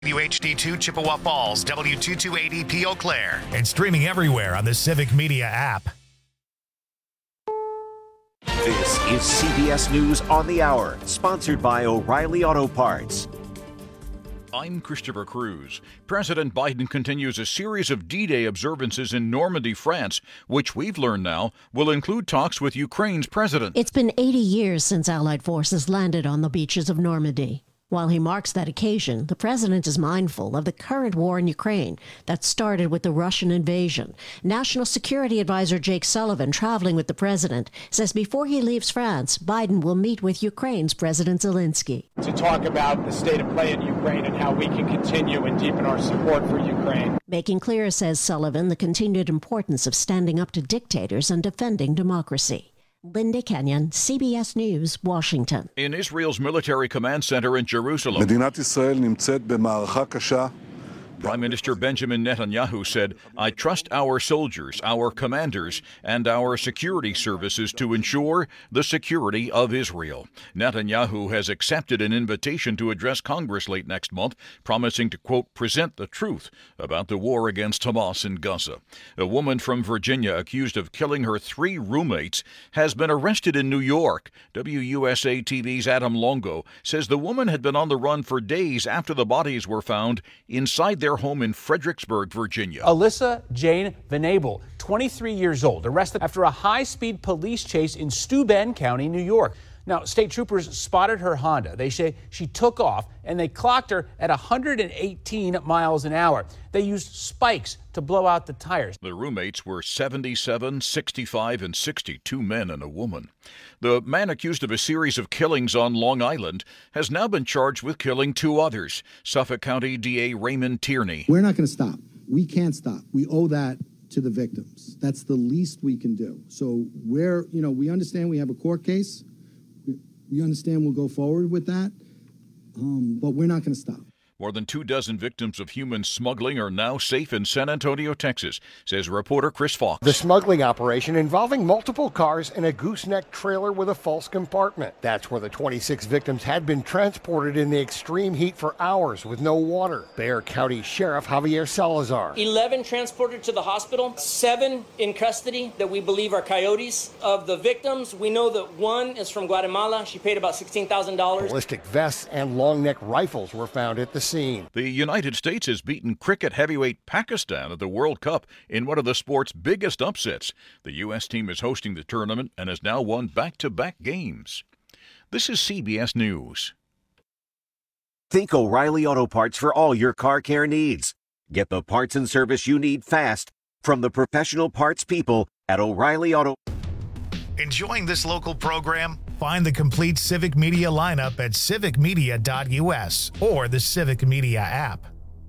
WHD2 Chippewa Falls, W2280P Eau Claire, and streaming everywhere on the Civic Media app. This is CBS News on the Hour, sponsored by O'Reilly Auto Parts. I'm Christopher Cruz. President Biden continues a series of D-Day observances in Normandy, France, which we've learned now will include talks with Ukraine's president. It's been 80 years since Allied forces landed on the beaches of Normandy. While he marks that occasion, the president is mindful of the current war in Ukraine that started with the Russian invasion. National Security Advisor Jake Sullivan, traveling with the president, says before he leaves France, Biden will meet with Ukraine's President Zelensky. To talk about the state of play in Ukraine and how we can continue and deepen our support for Ukraine. Making clear, says Sullivan, the continued importance of standing up to dictators and defending democracy. Linda Kenyon, CBS News, Washington. In Israel's military command center in Jerusalem, מדינת ישראל נמצאת במערכה קשה. Prime Minister Benjamin Netanyahu said, I trust our soldiers, our commanders, and our security services to ensure the security of Israel. Netanyahu has accepted an invitation to address Congress late next month, promising to, quote, present the truth about the war against Hamas in Gaza. A woman from Virginia accused of killing her 3 roommates has been arrested in New York. WUSA TV's Adam Longo says the woman had been on the run for days after the bodies were found inside their home in Fredericksburg, Virginia. Alyssa Jane Venable, 23 years old, arrested after a high-speed police chase in Steuben County, New York. Now, state troopers spotted her Honda. They say she took off, and they clocked her at 118 miles an hour. They used spikes to blow out the tires. The roommates were 77, 65, and 62 men and a woman. The man accused of a series of killings on Long Island has now been charged with killing 2 others. Suffolk County DA Raymond Tierney. We're not going to stop. We can't stop. We owe that to the victims. That's the least we can do. So we understand we have a court case. We understand we'll go forward with that, but we're not going to stop. More than 24 victims of human smuggling are now safe in San Antonio, Texas, says reporter Chris Fox. The smuggling operation involving multiple cars and a gooseneck trailer with a false compartment. That's where the 26 victims had been transported in the extreme heat for hours with no water. Bexar County Sheriff Javier Salazar. 11 transported to the hospital, 7 in custody that we believe are coyotes. Of the victims, we know that 1 is from Guatemala. She paid about $16,000. Ballistic vests and long neck rifles were found at the scene. The United States has beaten cricket heavyweight Pakistan at the World Cup in one of the sport's biggest upsets. The U.S. team is hosting the tournament and has now won back-to-back games. This is CBS News. Think O'Reilly Auto Parts for all your car care needs. Get the parts and service you need fast from the professional parts people at O'Reilly Auto. Enjoying this local program? Find the complete Civic Media lineup at civicmedia.us or the Civic Media app.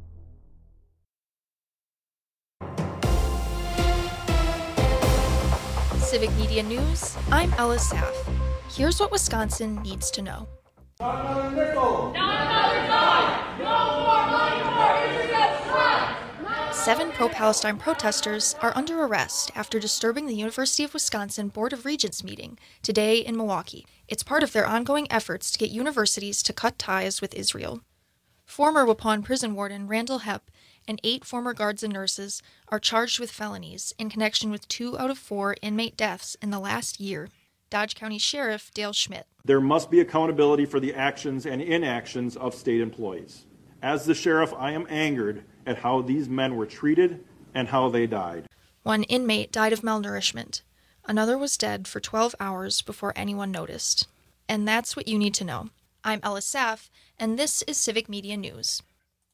Civic Media News, I'm Ella Saff. Here's what Wisconsin needs to know. Not another nickel! Not another dime! No more money for Israel's crime! 7 pro-Palestine protesters are under arrest after disturbing the University of Wisconsin Board of Regents meeting today in Milwaukee. It's part of their ongoing efforts to get universities to cut ties with Israel. Former Waupun prison warden Randall Hepp and 8 former guards and nurses are charged with felonies in connection with 2 out of 4 inmate deaths in the last year. Dodge County Sheriff Dale Schmidt. There must be accountability for the actions and inactions of state employees. As the sheriff, I am angered at how these men were treated and how they died. 1 inmate died of malnourishment. Another was dead for 12 hours before anyone noticed. And that's what you need to know. I'm Ella Saff, and this is Civic Media News.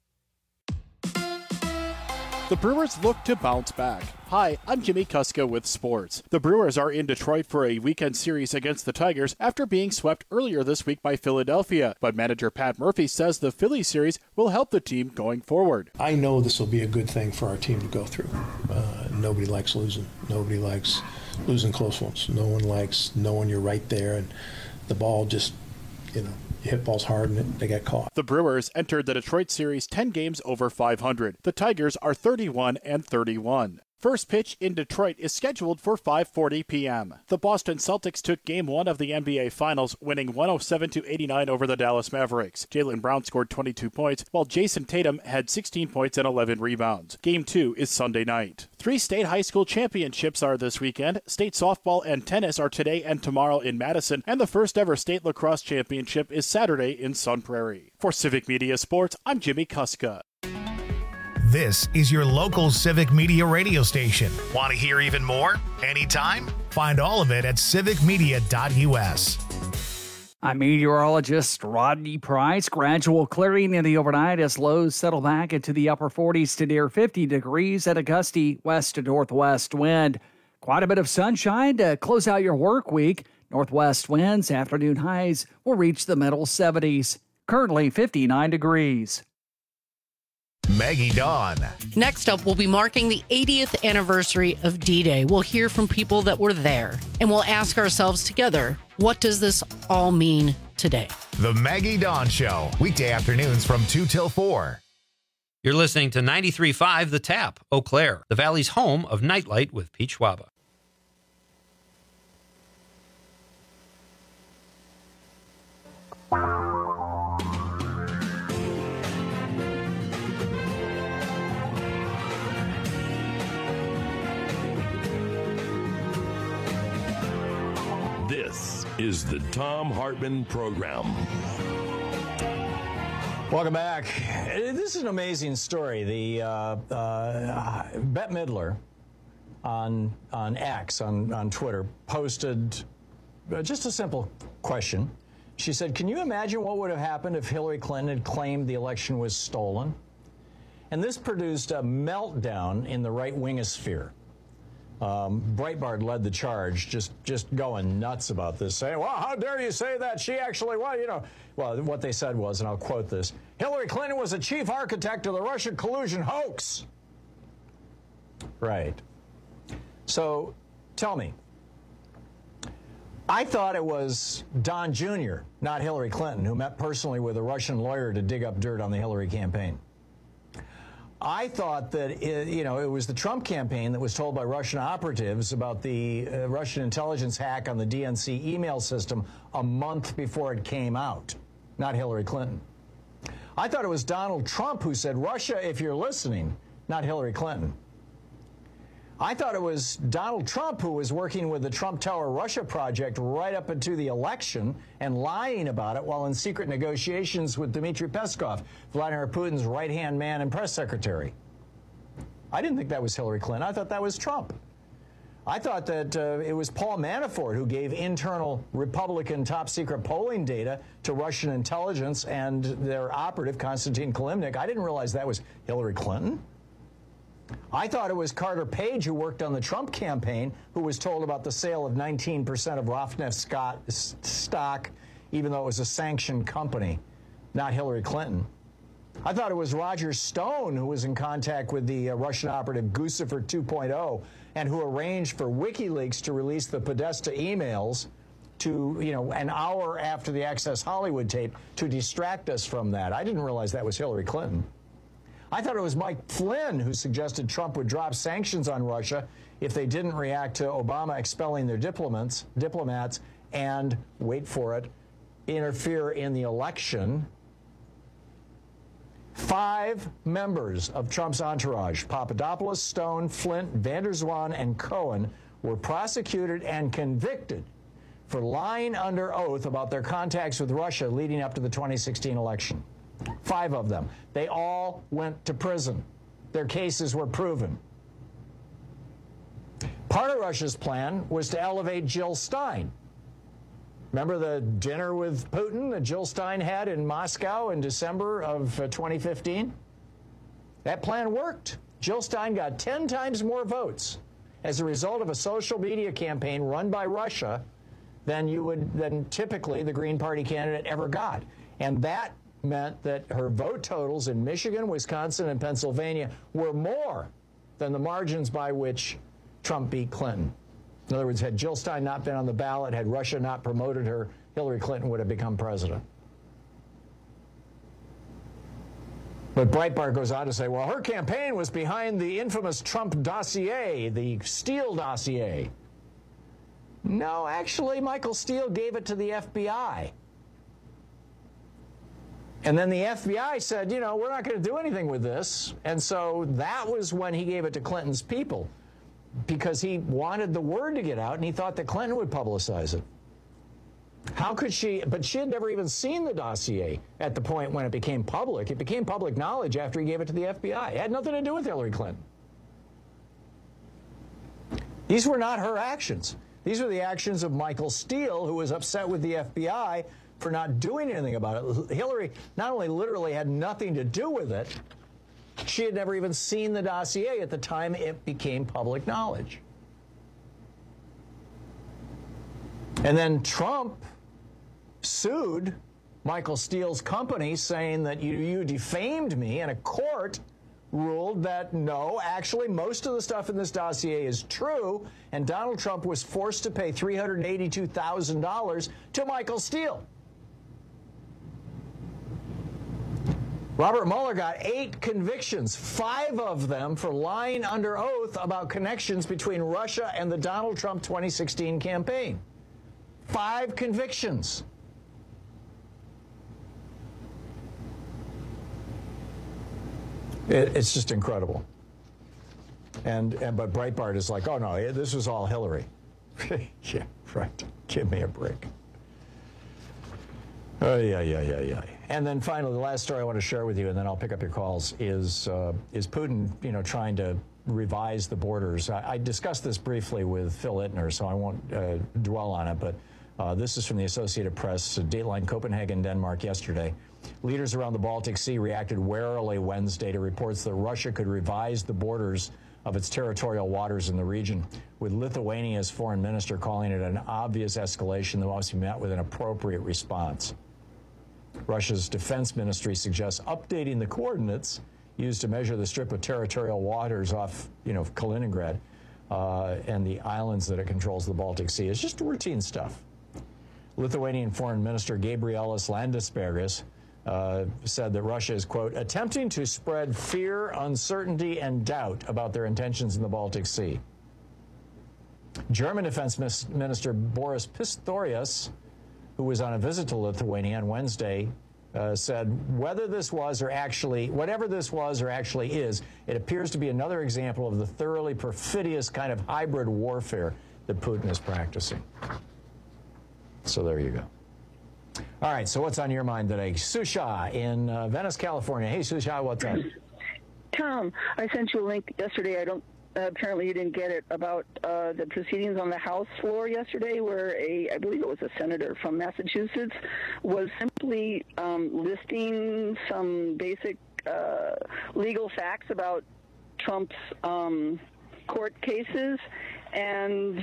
The Brewers look to bounce back. Hi, I'm Jimmy Kuska with sports. The Brewers are in Detroit for a weekend series against the Tigers after being swept earlier this week by Philadelphia. But manager Pat Murphy says the Philly series will help the team going forward. I know this will be a good thing for our team to go through. Nobody likes losing. Nobody likes losing close ones. No one likes knowing you're right there and the ball just, you hit balls hard and they get caught. The Brewers entered the Detroit series 10 games over 500. The Tigers are 31-31. First pitch in Detroit is scheduled for 5:40 p.m. The Boston Celtics took Game 1 of the NBA Finals, winning 107-89 over the Dallas Mavericks. Jaylen Brown scored 22 points, while Jason Tatum had 16 points and 11 rebounds. Game 2 is Sunday night. 3 state high school championships are this weekend. State softball and tennis are today and tomorrow in Madison, and the first ever state lacrosse championship is Saturday in Sun Prairie. For Civic Media Sports, I'm Jimmy Kuska. This is your local Civic Media radio station. Want to hear even more? Anytime? Find all of it at civicmedia.us. I'm meteorologist Rodney Price. Gradual clearing in the overnight as lows settle back into the upper 40s to near 50 degrees and a gusty west to northwest wind. Quite a bit of sunshine to close out your work week. Northwest winds, afternoon highs will reach the middle 70s. Currently 59 degrees. Maggie Dawn. Next up, we'll be marking the 80th anniversary of D-Day. We'll hear from people that were there, and we'll ask ourselves together, what does this all mean today? The Maggie Dawn Show, weekday afternoons from 2 till 4. You're listening to 93.5 The Tap, Eau Claire, the Valley's home of Nightlight with Pete Schwaba. This is the Thom Hartmann Program. Welcome back. This is an amazing story. The Bette Midler on X, on Twitter, posted just a simple question. She said, can you imagine what would have happened if Hillary Clinton had claimed the election was stolen? And this produced a meltdown in the right-wingosphere. Breitbart led the charge, just going nuts about this, saying, well, how dare you say that? She actually, well, what they said was, and I'll quote this, Hillary Clinton was a chief architect of the Russian collusion hoax. Right. So, tell me, I thought it was Don Jr., not Hillary Clinton, who met personally with a Russian lawyer to dig up dirt on the Hillary campaign. I thought that, it was the Trump campaign that was told by Russian operatives about the Russian intelligence hack on the DNC email system a month before it came out, not Hillary Clinton. I thought it was Donald Trump who said, Russia, if you're listening, not Hillary Clinton. I thought it was Donald Trump who was working with the Trump Tower Russia project right up into the election and lying about it while in secret negotiations with Dmitry Peskov, Vladimir Putin's right-hand man and press secretary. I didn't think that was Hillary Clinton. I thought that was Trump. I thought that it was Paul Manafort who gave internal Republican top-secret polling data to Russian intelligence and their operative, Konstantin Kilimnik. I didn't realize that was Hillary Clinton. I thought it was Carter Page who worked on the Trump campaign who was told about the sale of 19% of Rosneft stock, even though it was a sanctioned company, not Hillary Clinton. I thought it was Roger Stone who was in contact with the Russian operative Guccifer 2.0 and who arranged for WikiLeaks to release the Podesta emails to, an hour after the Access Hollywood tape to distract us from that. I didn't realize that was Hillary Clinton. I thought it was Mike Flynn who suggested Trump would drop sanctions on Russia if they didn't react to Obama expelling their diplomats and, wait for it, interfere in the election. 5 members of Trump's entourage, Papadopoulos, Stone, Flint, van der Zwaan, and Cohen, were prosecuted and convicted for lying under oath about their contacts with Russia leading up to the 2016 election. 5 of them. They all went to prison. Their cases were proven. Part of Russia's plan was to elevate Jill Stein. Remember the dinner with Putin that Jill Stein had in Moscow in December of 2015? That plan worked. Jill Stein got 10 times more votes as a result of a social media campaign run by Russia than typically the Green Party candidate ever got. And that meant that her vote totals in Michigan, Wisconsin, and Pennsylvania were more than the margins by which Trump beat Clinton. In other words, had Jill Stein not been on the ballot, had Russia not promoted her, Hillary Clinton would have become president. But Breitbart goes on to say, well, her campaign was behind the infamous Trump dossier, the Steele dossier. No, actually, Michael Steele gave it to the FBI. And then the FBI said, you know, we're not going to do anything with this. And so that was when he gave it to Clinton's people, because he wanted the word to get out and he thought that Clinton would publicize it. How could she? But she had never even seen the dossier at the point when it became public. It became public knowledge after he gave it to the FBI. It had nothing to do with Hillary Clinton. These were not her actions. These were the actions of Michael Steele, who was upset with the FBI for not doing anything about it. Hillary not only literally had nothing to do with it, she had never even seen the dossier at the time it became public knowledge. And then Trump sued Michael Steele's company, saying that you defamed me, and a court ruled that no, actually most of the stuff in this dossier is true, and Donald Trump was forced to pay $382,000 to Michael Steele. Robert Mueller got 8 convictions, 5 of them for lying under oath about connections between Russia and the Donald Trump 2016 campaign. 5 convictions. It's just incredible. But Breitbart is like, oh no, this was all Hillary. Yeah, right. Give me a break. Yeah. And then finally, the last story I want to share with you, and then I'll pick up your calls, is Putin, trying to revise the borders. I discussed this briefly with Phil Ittner, so I won't dwell on it, but this is from the Associated Press, Dateline Copenhagen, Denmark, yesterday. Leaders around the Baltic Sea reacted warily Wednesday to reports that Russia could revise the borders of its territorial waters in the region, with Lithuania's foreign minister calling it an obvious escalation that must be met with an appropriate response. Russia's defense ministry suggests updating the coordinates used to measure the strip of territorial waters off, Kaliningrad and the islands that it controls the Baltic Sea. It's just routine stuff. Lithuanian Foreign Minister Gabrielis Landsbergis said that Russia is, quote, attempting to spread fear, uncertainty, and doubt about their intentions in the Baltic Sea. German Defense Minister Boris Pistorius, who was on a visit to Lithuania on Wednesday, said whatever this was or actually is, it appears to be another example of the thoroughly perfidious kind of hybrid warfare that Putin is practicing. So there you go. All right, so what's on your mind today? Susha in Venice, California. Hey, Susha, what's up? Tom, I sent you a link yesterday. Apparently you didn't get it, about the proceedings on the House floor yesterday, where I believe it was a senator from Massachusetts, was simply listing some basic legal facts about Trump's court cases and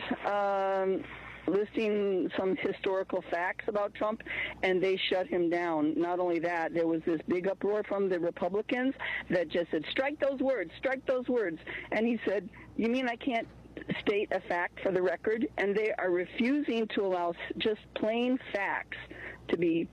listing some historical facts about Trump, and they shut him down. Not only that, there was this big uproar from the Republicans that just said, strike those words, strike those words. And he said, you mean I can't state a fact for the record? And they are refusing to allow just plain facts to be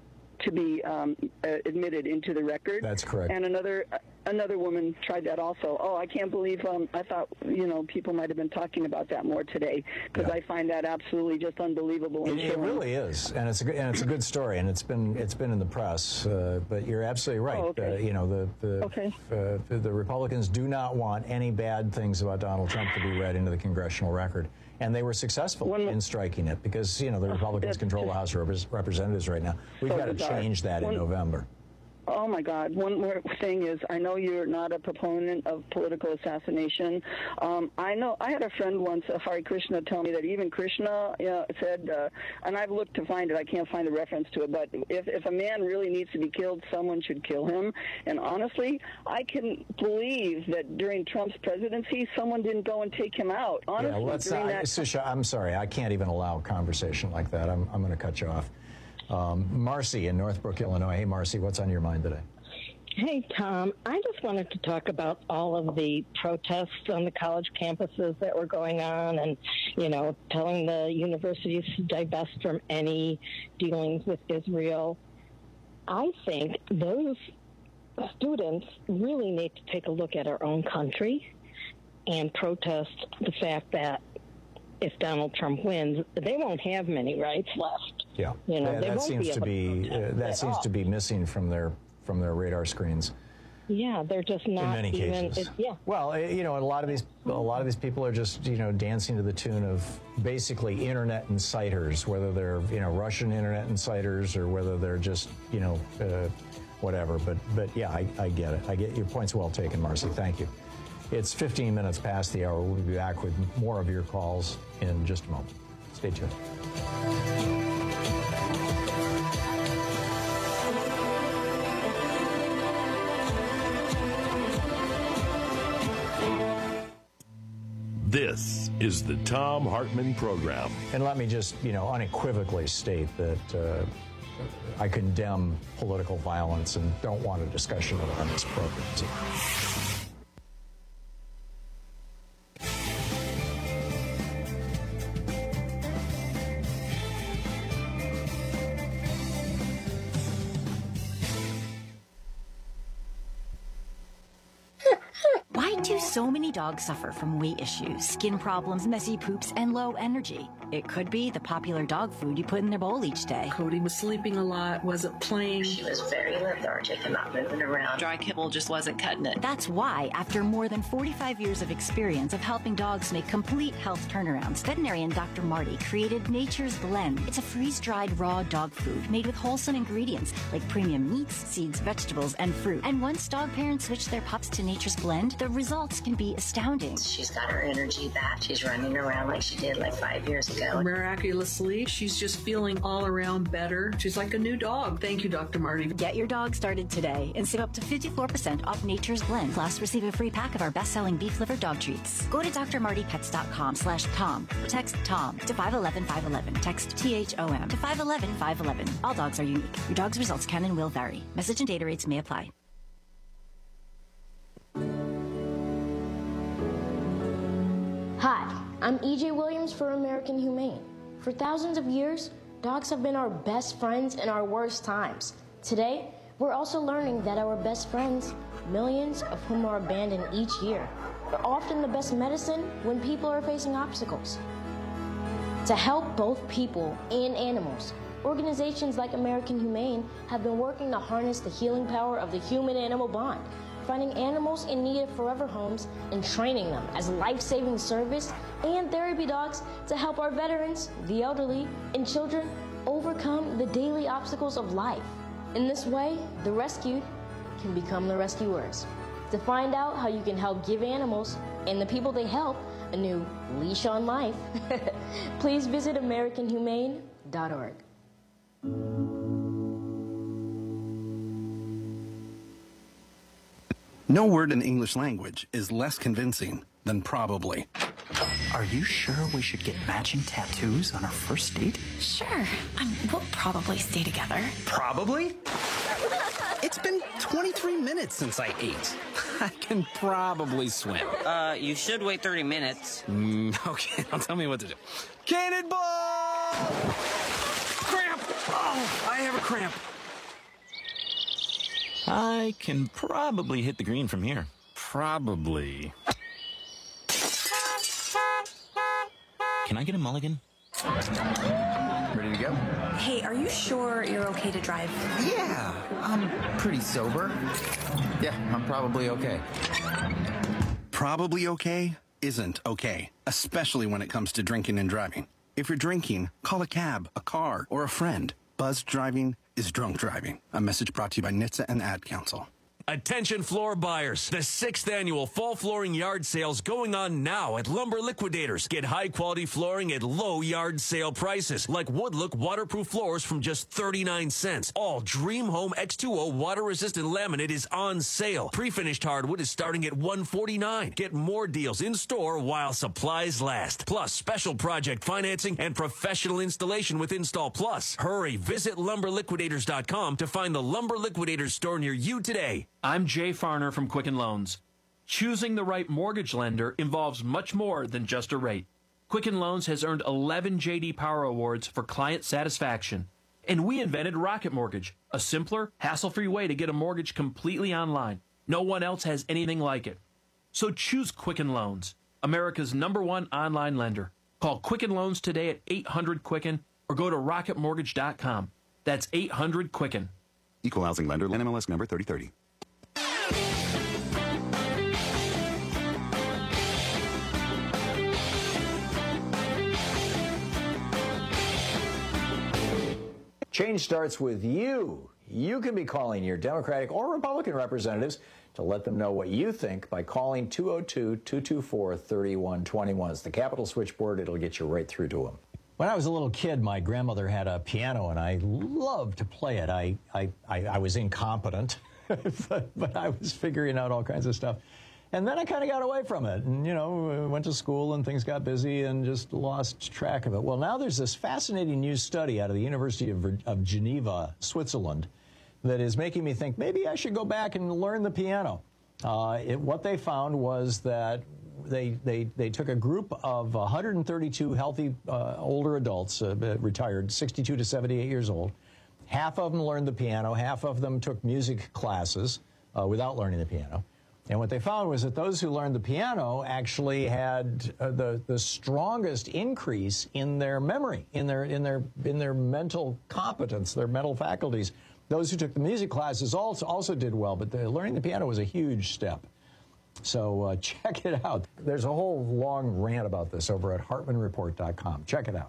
admitted into the record. That's correct. And another woman tried that also. Oh, I can't believe, I thought, people might have been talking about that more today, because I find that absolutely just unbelievable. It really is, and it's a good story, and it's been in the press. But you're absolutely right. Oh, okay. The Republicans do not want any bad things about Donald Trump to be read into the congressional record. And they were successful in striking it, because, the Republicans control the House of Representatives right now. We've got to change that in November. Oh, my God. One more thing is, I know you're not a proponent of political assassination. I know I had a friend once, Hare Krishna, tell me that even Krishna said, and I've looked to find it, I can't find the reference to it, but if a man really needs to be killed, someone should kill him. And honestly, I can believe that during Trump's presidency, someone didn't go and take him out. Honestly, Susha, I'm sorry. I can't even allow a conversation like that. I'm going to cut you off. Marcy in Northbrook, Illinois. Hey, Marcy, what's on your mind today? Hey, Tom. I just wanted to talk about all of the protests on the college campuses that were going on and, telling the universities to divest from any dealings with Israel. I think those students really need to take a look at our own country and protest the fact that if Donald Trump wins, they won't have many rights left. Yeah, you know, that seems to be missing from their radar screens. Yeah, they're just not in many cases. Well, you know, a lot of these people are just, you know, dancing to the tune of basically internet inciters, whether they're, you know, Russian internet inciters or whether they're just, you know, whatever. But yeah, I get it. I get your point's well taken, Marcy. Thank you. It's 15 minutes past the hour. We'll be back with more of your calls in just a moment. Stay tuned. This is the Thom Hartmann Program. And let me just, you know, unequivocally state that I condemn political violence and don't want a discussion of it on this program. Why do so many dogs suffer from weight issues, skin problems, messy poops, and low energy? It could be the popular dog food you put in their bowl each day. Cody was sleeping a lot, wasn't playing. She was very lethargic and not moving around. Dry kibble just wasn't cutting it. That's why, after more than 45 years of experience of helping dogs make complete health turnarounds, veterinarian Dr. Marty created Nature's Blend. It's a freeze-dried raw dog food made with wholesome ingredients like premium meats, seeds, vegetables, and fruit. And once dog parents switch their pups to Nature's Blend, the results can be astounding. She's got her energy back. She's running around like she did like 5 years ago. Miraculously, she's just feeling all around better. She's like a new dog. Thank you, Dr. Marty. Get your dog started today and save up to 54% off Nature's Blend. Plus, receive a free pack of our best-selling beef liver dog treats. Go to drmartypets.com/Tom. Text Tom to 511-511. Text THOM to 511-511. All dogs are unique. Your dog's results can and will vary. Message and data rates may apply. Hi, I'm EJ Williams for American Humane. For thousands of years, dogs have been our best friends in our worst times. Today, we're also learning that our best friends, millions of whom are abandoned each year, are often the best medicine when people are facing obstacles. To help both people and animals, organizations like American Humane have been working to harness the healing power of the human-animal bond, finding animals in need of forever homes and training them as life-saving service and therapy dogs to help our veterans, the elderly, and children overcome the daily obstacles of life. In this way, the rescued can become the rescuers. To find out how you can help give animals and the people they help a new leash on life, please visit AmericanHumane.org. No word in English language is less convincing than probably. Are you sure we should get matching tattoos on our first date? Sure. We'll probably stay together. Probably? It's been 23 minutes since I ate. I can probably swim. You should wait 30 minutes. Okay, now tell me what to do. Cannonball! Cramp! Oh, I have a cramp. I can probably hit the green from here. Probably. Can I get a mulligan? Ready to go? Hey, are you sure you're okay to drive? Yeah, I'm pretty sober. Yeah, I'm probably okay. Probably okay isn't okay, especially when it comes to drinking and driving. If you're drinking, call a cab, a car, or a friend. Buzzed driving is drunk driving. A message brought to you by NHTSA and the Ad Council. Attention floor buyers. The 6th annual fall flooring yard sale's going on now at Lumber Liquidators. Get high quality flooring at low yard sale prices, like Woodlook waterproof floors from just 39 cents. All Dream Home X2O water resistant laminate is on sale. Pre-finished hardwood is starting at $149. Get more deals in store while supplies last. Plus special project financing and professional installation with Install Plus. Hurry, visit lumberliquidators.com to find the Lumber Liquidators store near you today. I'm Jay Farner from Quicken Loans. Choosing the right mortgage lender involves much more than just a rate. Quicken Loans has earned 11 J.D. Power Awards for client satisfaction. And we invented Rocket Mortgage, a simpler, hassle-free way to get a mortgage completely online. No one else has anything like it. So choose Quicken Loans, America's #1 online lender. Call Quicken Loans today at 800-QUICKEN or go to rocketmortgage.com. That's 800-QUICKEN. Equal housing lender, NMLS number 3030. Change starts with you. You can be calling your Democratic or Republican representatives to let them know what you think by calling 202-224-3121. It's the Capitol switchboard. It'll get you right through to them. When I was a little kid, my grandmother had a piano, and I loved to play it. I was incompetent, but I was figuring out all kinds of stuff. And then I kind of got away from it and, went to school and things got busy and just lost track of it. Well, now there's this fascinating new study out of the University of Geneva, Switzerland, that is making me think maybe I should go back and learn the piano. What they found was that they took a group of 132 healthy older adults, retired, 62 to 78 years old. Half of them learned the piano. Half of them took music classes without learning the piano. And what they found was that those who learned the piano actually had the strongest increase in their memory, in their mental competence, their mental faculties. Those who took the music classes also did well, but learning the piano was a huge step. So check it out. There's a whole long rant about this over at HartmanReport.com. Check it out.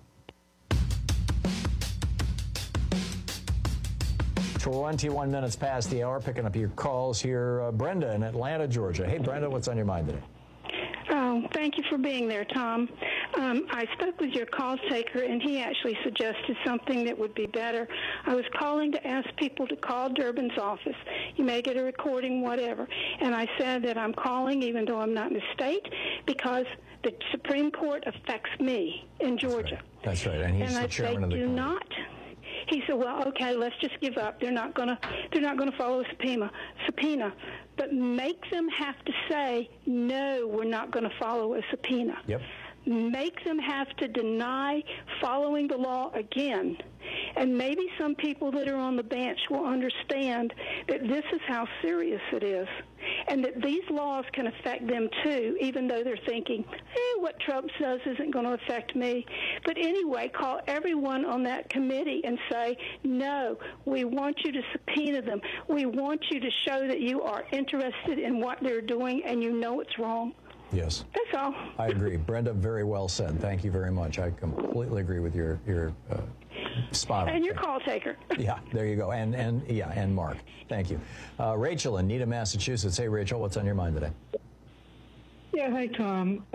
21 minutes past the hour, picking up your calls here. Brenda in Atlanta, Georgia. Hey, Brenda, what's on your mind today? Oh, thank you for being there, Tom. I spoke with your call taker, and he actually suggested something that would be better. I was calling to ask people to call Durbin's office. You may get a recording, whatever. And I said that I'm calling, even though I'm not in the state, because the Supreme Court affects me in Georgia. That's right. And he's the chairman of the court. He said, well, okay, let's just give up. They're not going to follow a subpoena. But make them have to say, no, we're not going to follow a subpoena. Yep. Make them have to deny following the law again. And maybe some people that are on the bench will understand that this is how serious it is, and that these laws can affect them too, even though they're thinking, what Trump says isn't going to affect me. But anyway, call everyone on that committee and say, no, we want you to subpoena them. We want you to show that you are interested in what they're doing and you know it's wrong. Yes. That's all. I agree. Brenda, very well said. Thank you very much. I completely agree with your spot on. And your call taker. Yeah, there you go. And Mark. Thank you. Rachel in Needham, Massachusetts. Hey, Rachel, what's on your mind today? Yeah, hi, Tom.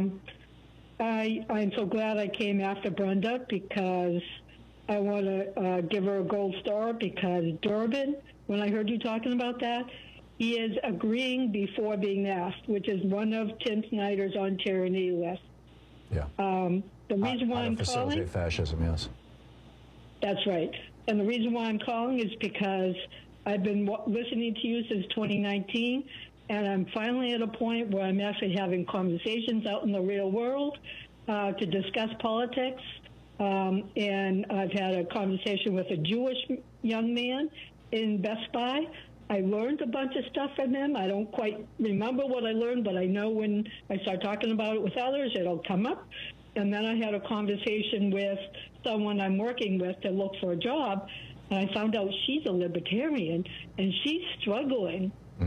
I'm so glad I came after Brenda because I want to give her a gold star because Durbin, when I heard you talking about that, he is agreeing before being asked, which is one of Tim Snyder's on tyranny list. Yeah. The reason why I'm calling... fascism, yes. That's right. And the reason why I'm calling is because I've been listening to you since 2019, and I'm finally at a point where I'm actually having conversations out in the real world to discuss politics. And I've had a conversation with a Jewish young man in Best Buy. I learned a bunch of stuff from him. I don't quite remember what I learned, but I know when I start talking about it with others, it'll come up. And then I had a conversation with someone I'm working with to look for a job, and I found out she's a libertarian, and she's struggling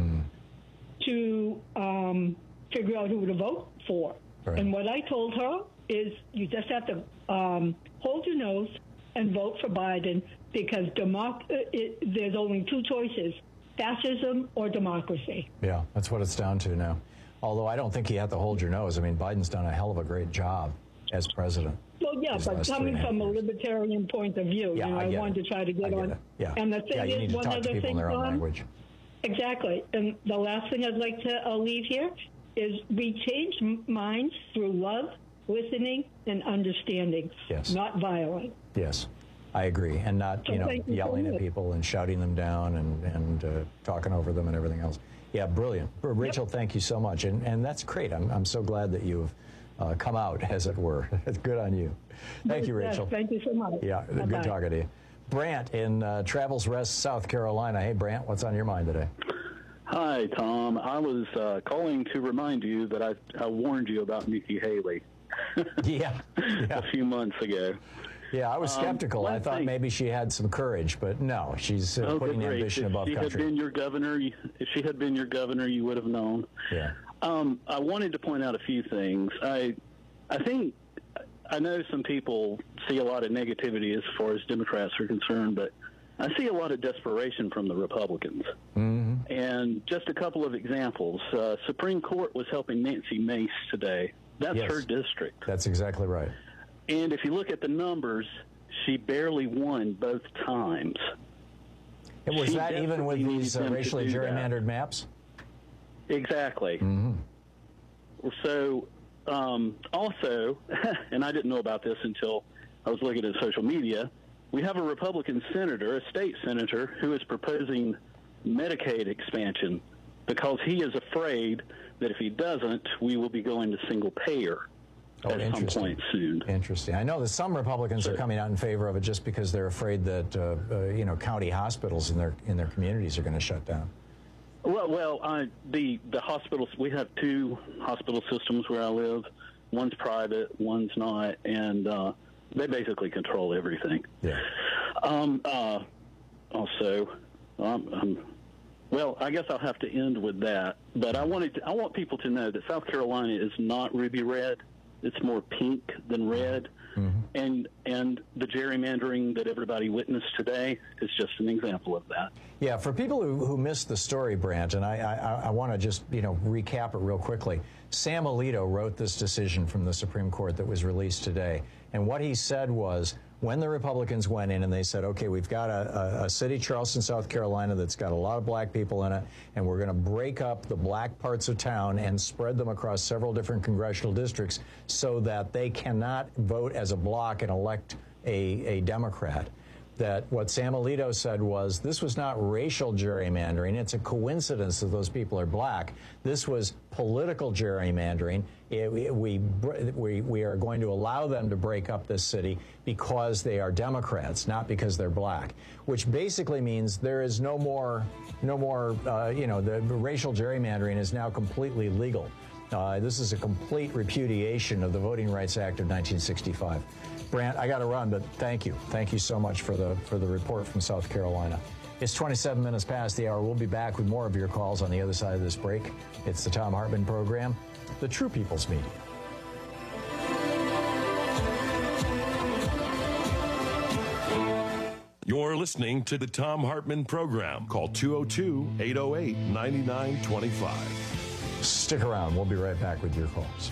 to figure out who to vote for. Right. And what I told her is you just have to hold your nose and vote for Biden because there's only two choices, fascism or democracy. Yeah, that's what it's down to now. Although I don't think you have to hold your nose. I mean, Biden's done a hell of a great job as president. Well, yeah, but coming from a libertarian point of view, yeah, I wanted to try to get on. Yeah. And the thing you need is, to one talk other to people thing, in their own Tom, language. Exactly. And the last thing I'd like to leave here is we change minds through love, listening, and understanding. Yes. Not violence. Yes. I agree. And not, yelling at people and shouting them down and talking over them and everything else. Yeah, brilliant. Rachel, thank you so much. And that's great. I'm so glad that you've come out, as it were. It's good on you. Thank you, Rachel. Yes, thank you so much. Yeah, good talking to you. Brant in Travels Rest, South Carolina. Hey, Brant, what's on your mind today? Hi, Tom. I was calling to remind you that I warned you about Nikki Haley. Yeah. A few months ago. Yeah, I was skeptical. I thought maybe she had some courage, but no, she's putting ambition above country. If she had been your governor, you would have known. Yeah. I wanted to point out a few things. I think I know some people see a lot of negativity as far as Democrats are concerned, but I see a lot of desperation from the Republicans. Mm-hmm. And just a couple of examples. Supreme Court was helping Nancy Mace today. That's her district. That's exactly right. And if you look at the numbers, she barely won both times. And was that even with these racially gerrymandered maps? Exactly. Mm-hmm. So, also, and I didn't know about this until I was looking at social media, we have a Republican senator, a state senator, who is proposing Medicaid expansion because he is afraid that if he doesn't, we will be going to single payer at some point soon. Interesting. I know that some Republicans are coming out in favor of it just because they're afraid that county hospitals in their communities are going to shut down. Well, the hospitals, we have two hospital systems where I live. One's private, one's not, and they basically control everything. Yeah. Well, I guess I'll have to end with that. But I want people to know that South Carolina is not ruby red. It's more pink than red. Mm-hmm. And the gerrymandering that everybody witnessed today is just an example of that. Yeah, for people who missed the story, Brant, and I want to just recap it real quickly. Sam Alito wrote this decision from the Supreme Court that was released today, and what he said was, when the Republicans went in and they said, okay, we've got a city, Charleston, South Carolina, that's got a lot of black people in it, and we're going to break up the black parts of town and spread them across several different congressional districts so that they cannot vote as a block and elect a Democrat. That what Sam Alito said was, this was not racial gerrymandering. It's a coincidence that those people are black. This was political gerrymandering. We are going to allow them to break up this city because they are Democrats, not because they're black, which basically means there is no more, the racial gerrymandering is now completely legal. This is a complete repudiation of the Voting Rights Act of 1965. Brant, I got to run, but thank you. Thank you so much for the report from South Carolina. It's 27 minutes past the hour. We'll be back with more of your calls on the other side of this break. It's the Thom Hartmann Program, the True People's Media. You're listening to the Thom Hartmann Program. Call 202-808-9925. Stick around. We'll be right back with your calls.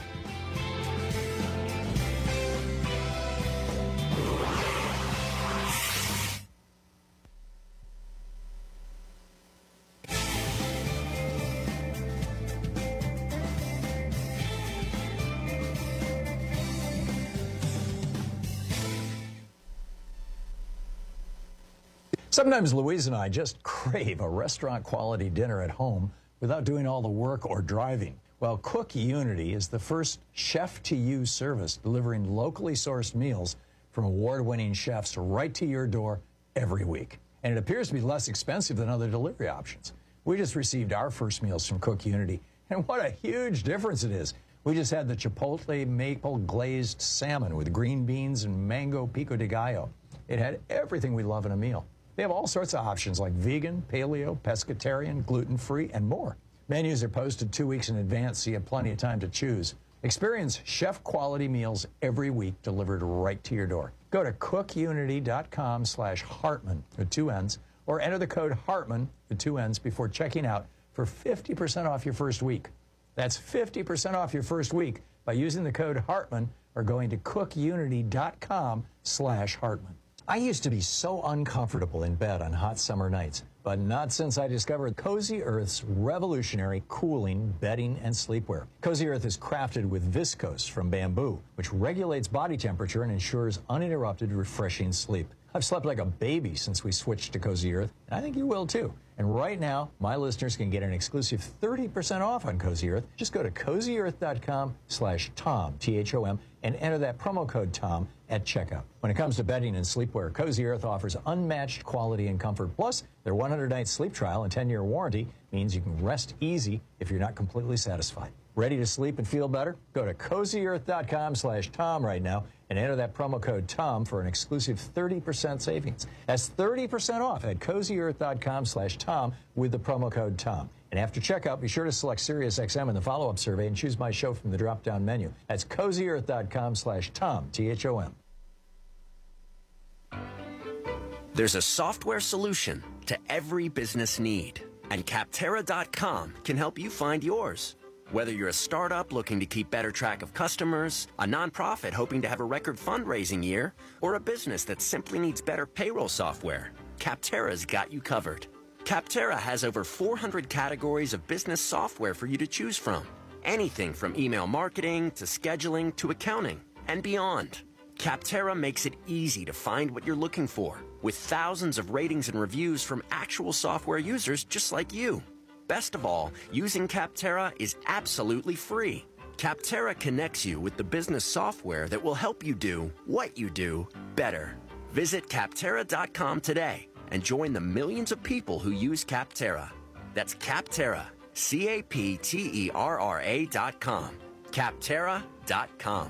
Sometimes Louise and I just crave a restaurant-quality dinner at home without doing all the work or driving. Well, Cook Unity is the first chef-to-you service delivering locally sourced meals from award-winning chefs right to your door every week. And it appears to be less expensive than other delivery options. We just received our first meals from Cook Unity, and what a huge difference it is. We just had the Chipotle maple glazed salmon with green beans and mango pico de gallo. It had everything we love in a meal. They have all sorts of options like vegan, paleo, pescatarian, gluten-free, and more. Menus are posted 2 weeks in advance, so you have plenty of time to choose. Experience chef-quality meals every week delivered right to your door. Go to cookunity.com/Hartmann with 2 N's, or enter the code Hartmann with 2 N's before checking out for 50% off your first week. That's 50% off your first week by using the code Hartmann or going to cookunity.com/Hartmann. I used to be so uncomfortable in bed on hot summer nights, but not since I discovered Cozy Earth's revolutionary cooling bedding and sleepwear. Cozy Earth is crafted with viscose from bamboo, which regulates body temperature and ensures uninterrupted, refreshing sleep. I've slept like a baby since we switched to Cozy Earth. I think you will too. And right now, my listeners can get an exclusive 30% off on Cozy Earth. Just go to CozyEarth.com/Tom, T-H-O-M, and enter that promo code TOM at checkout. When it comes to bedding and sleepwear, Cozy Earth offers unmatched quality and comfort. Plus, their 100-night sleep trial and 10-year warranty means you can rest easy if you're not completely satisfied. Ready to sleep and feel better? Go to CozyEarth.com/Tom right now and enter that promo code TOM for an exclusive 30% savings. That's 30% off at CozyEarth.com/Tom with the promo code TOM. And after checkout, be sure to select SiriusXM in the follow-up survey and choose my show from the drop-down menu. That's CozyEarth.com/Tom, T-H-O-M. There's a software solution to every business need, and Capterra.com can help you find yours. Whether you're a startup looking to keep better track of customers, a nonprofit hoping to have a record fundraising year, or a business that simply needs better payroll software, Capterra's got you covered. Capterra has over 400 categories of business software for you to choose from. Anything from email marketing to scheduling to accounting and beyond. Capterra makes it easy to find what you're looking for, with thousands of ratings and reviews from actual software users just like you. Best of all, using Capterra is absolutely free. Capterra connects you with the business software that will help you do what you do better. Visit Capterra.com today and join the millions of people who use Capterra. That's Capterra, Capterra.com. Capterra.com.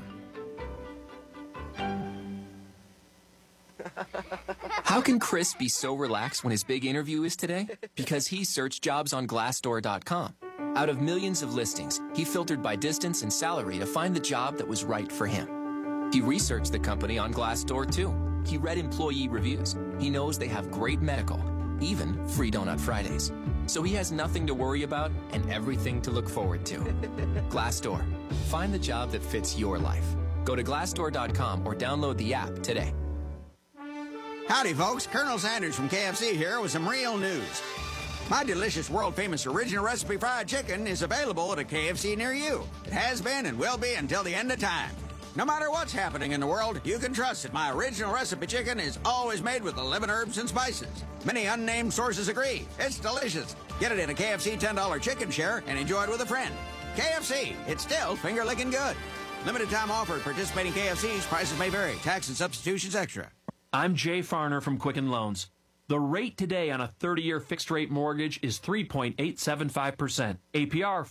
How can Chris be so relaxed when his big interview is today? Because he searched jobs on Glassdoor.com. Out of millions of listings, he filtered by distance and salary to find the job that was right for him. He researched the company on Glassdoor too. He read employee reviews. He knows they have great medical, even free Donut Fridays. So he has nothing to worry about and everything to look forward to. Glassdoor. Find the job that fits your life. Go to Glassdoor.com or download the app today. Howdy, folks. Colonel Sanders from KFC here with some real news. My delicious, world-famous original recipe fried chicken is available at a KFC near you. It has been and will be until the end of time. No matter what's happening in the world, you can trust that my original recipe chicken is always made with 11 herbs and spices. Many unnamed sources agree. It's delicious. Get it in a KFC $10 chicken share and enjoy it with a friend. KFC, it's still finger-licking good. Limited time offer at participating KFCs. Prices may vary. Tax and substitutions extra. I'm Jay Farner from Quicken Loans. The rate today on a 30-year fixed-rate mortgage is 3.875%, APR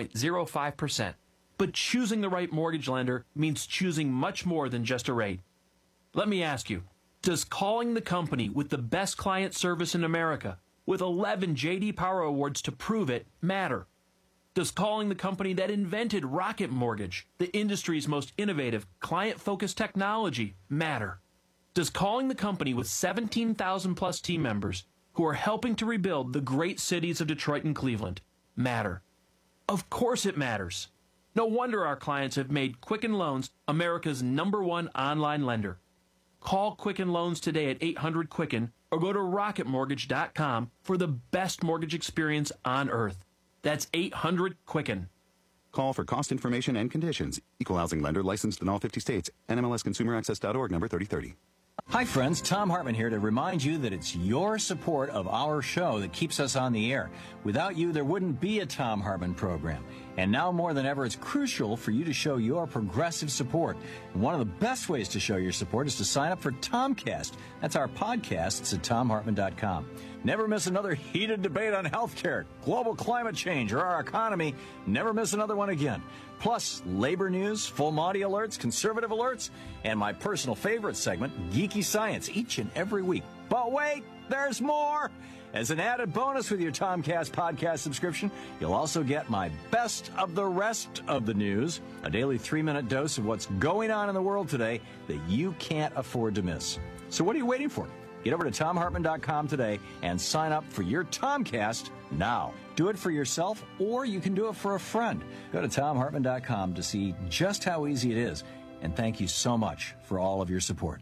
4.05%. But choosing the right mortgage lender means choosing much more than just a rate. Let me ask you, does calling the company with the best client service in America, with 11 J.D. Power Awards to prove it, matter? Does calling the company that invented Rocket Mortgage, the industry's most innovative, client-focused technology, matter? Does calling the company with 17,000 plus team members who are helping to rebuild the great cities of Detroit and Cleveland matter? Of course it matters. No wonder our clients have made Quicken Loans America's #1 online lender. Call Quicken Loans today at 800-QUICKEN or go to rocketmortgage.com for the best mortgage experience on earth. That's 800-QUICKEN. Call for cost information and conditions. Equal housing lender licensed in all 50 states. NMLSconsumeraccess.org number 3030. Hi, friends. Tom Hartman here to remind you that it's your support of our show that keeps us on the air. Without you, there wouldn't be a Tom Hartman program. And now more than ever, it's crucial for you to show your progressive support. And one of the best ways to show your support is to sign up for Tomcast. That's our podcast. It's at TomHartman.com. Never miss another heated debate on healthcare, global climate change, or our economy. Never miss another one again. Plus, labor news, full Monty alerts, conservative alerts, and my personal favorite segment, Geeky Science, each and every week. But wait, there's more! As an added bonus with your Tomcast podcast subscription, you'll also get my best of the rest of the news, a daily 3-minute dose of what's going on in the world today that you can't afford to miss. So what are you waiting for? Get over to TomHartman.com today and sign up for your Tomcast now. Do it for yourself, or you can do it for a friend. Go to TomHartman.com to see just how easy it is. And thank you so much for all of your support.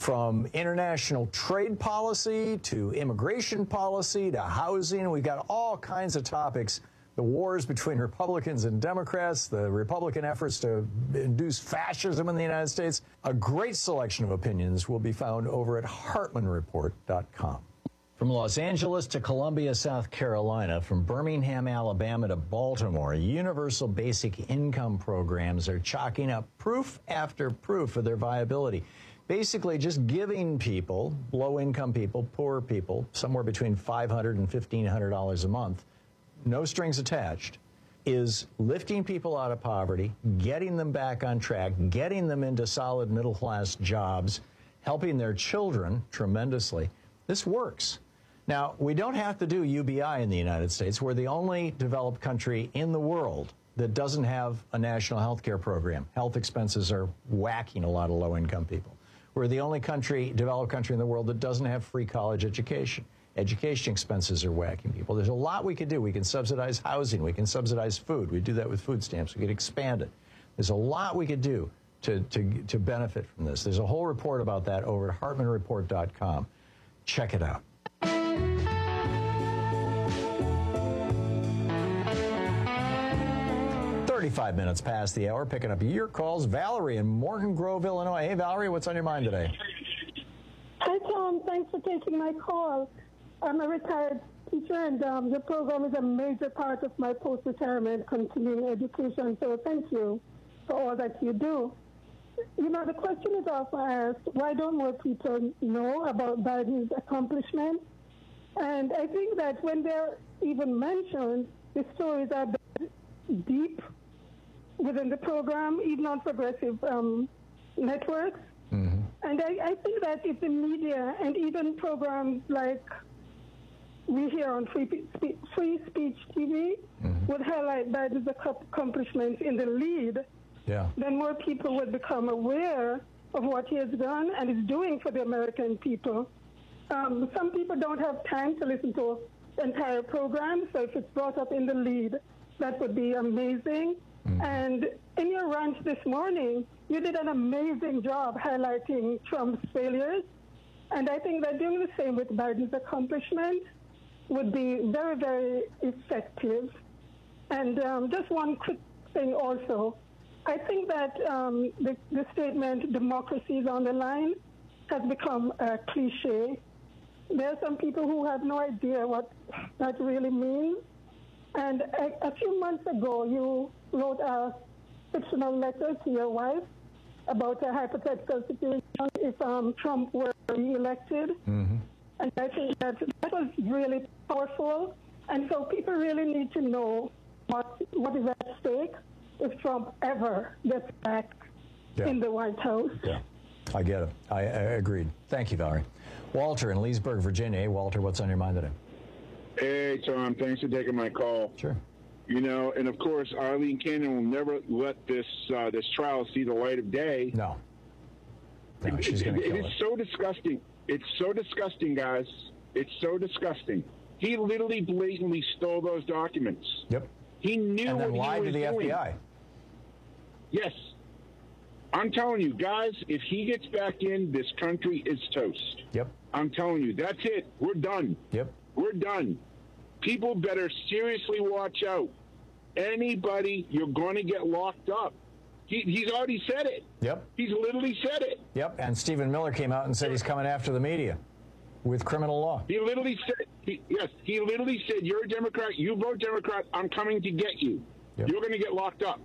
from international trade policy to immigration policy to housing. We've got all kinds of topics. The wars between Republicans and Democrats, the Republican efforts to induce fascism in the United States. A great selection of opinions will be found over at HeartlandReport.com. From Los Angeles to Columbia, South Carolina, from Birmingham, Alabama to Baltimore, universal basic income programs are chalking up proof after proof of their viability. Basically, just giving people, low-income people, poor people, somewhere between $500 and $1,500 a month, no strings attached, is lifting people out of poverty, getting them back on track, getting them into solid middle-class jobs, helping their children tremendously. This works. Now, we don't have to do UBI in the United States. We're the only developed country in the world that doesn't have a national health care program. Health expenses are whacking a lot of low-income people. We're the only developed country in the world that doesn't have free college education. Education expenses are whacking people. There's a lot we could do. We can subsidize housing. We can subsidize food. We do that with food stamps. We could expand it. There's a lot we could do to benefit from this. There's a whole report about that over at HeartlandReport.com. Check it out. 35 minutes past the hour, picking up your calls. Valerie in Morton Grove, Illinois. Hey, Valerie, what's on your mind today? Hi, Tom. Thanks for taking my call. I'm a retired teacher, and your program is a major part of my post-retirement continuing education, so thank you for all that you do. You know, the question is often asked, why don't more people know about Biden's accomplishments? And I think that when they're even mentioned, the stories are deep within the program, even on progressive networks. Mm-hmm. And I think that if the media and even programs like we hear on Free Speech TV would highlight Biden's accomplishments in the lead, then more people would become aware of what he has done and is doing for the American people. Some people don't have time to listen to the entire program, so if it's brought up in the lead, that would be amazing. And in your rant this morning, you did an amazing job highlighting Trump's failures. And I think that doing the same with Biden's accomplishments would be very, very effective. And just one quick thing also. I think that the statement, democracy is on the line, has become a cliche. There are some people who have no idea what that really means. And a few months ago, you wrote a fictional letter to your wife about a hypothetical situation if Trump were reelected. And I think that was really powerful. And so people really need to know what is at stake if Trump ever gets back in the White House. Yeah, I get it. I agreed. Thank you, Valerie. Walter in Leesburg, Virginia. Hey, Walter, what's on your mind today? Hey, Tom, thanks for taking my call. Sure. You know, and of course, Arlene Cannon will never let this trial see the light of day. No, she's going to kill it. It's so disgusting. It's so disgusting, guys. It's so disgusting. He literally blatantly stole those documents. Yep. He knew and then what lied he was to the doing. FBI. Yes. I'm telling you, guys, if he gets back in, this country is toast. Yep. I'm telling you, that's it. We're done. Yep. We're done. People better seriously watch out. Anybody, you're going to get locked up. He's already said it. Yep. He's literally said it. Yep. And Stephen Miller came out and said he's coming after the media with criminal law. He literally said, he literally said, you're a Democrat, you vote Democrat, I'm coming to get you. Yep. You're going to get locked up.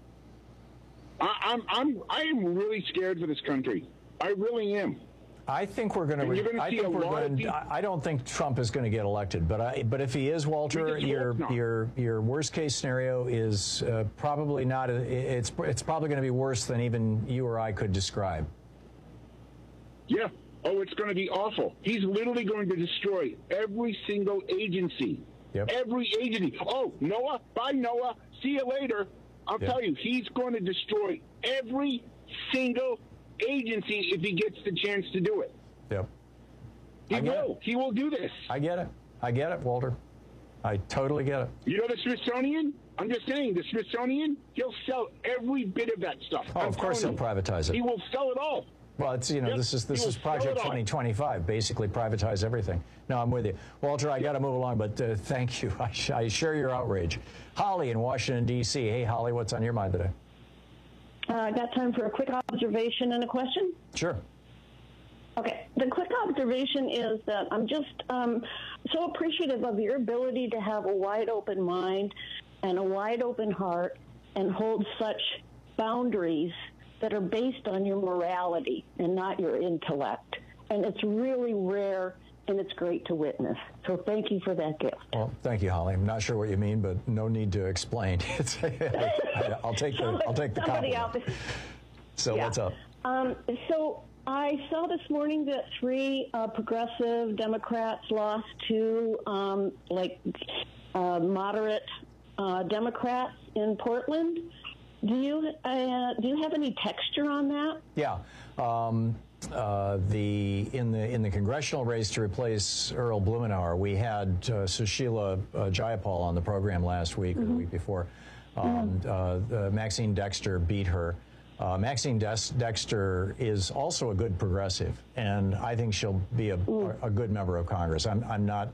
I am really scared for this country. I really am. I think we're going to. I don't think Trump is going to get elected, but if he is, Walter, your worst case scenario is probably not. It's probably going to be worse than even you or I could describe. Yeah. Oh, it's going to be awful. He's literally going to destroy every single agency. Yep. Every agency. Oh, Noah. Bye, Noah. See you later. I'll tell you, he's going to destroy every single agency if he gets the chance to do it. Yep. He will. He will do this. I get it. I get it, Walter. I totally get it. You know the Smithsonian? I'm just saying, the Smithsonian, he'll sell every bit of that stuff. Oh, of course he'll privatize it. He will sell it all. Well, it's this is Project 2025, basically privatize everything. No, I'm with you, Walter. I got to move along, but thank you. I share your outrage. Holly in Washington D.C. Hey, Holly, what's on your mind today? I got time for a quick observation and a question. Sure. Okay. The quick observation is that I'm just so appreciative of your ability to have a wide open mind and a wide open heart and hold such boundaries that are based on your morality and not your intellect. And it's really rare, and it's great to witness. So thank you for that gift. Well, thank you, Holly. I'm not sure what you mean, but no need to explain. I'll take the compliment. So what's up? So I saw this morning that 3 progressive Democrats lost to moderate Democrats in Portland. Do you have any texture on that? Yeah. In the congressional race to replace Earl Blumenauer, we had Sushila Jayapal on the program last week or the week before. Maxine Dexter beat her. Maxine Dexter is also a good progressive, and I think she'll be a good member of Congress. I'm not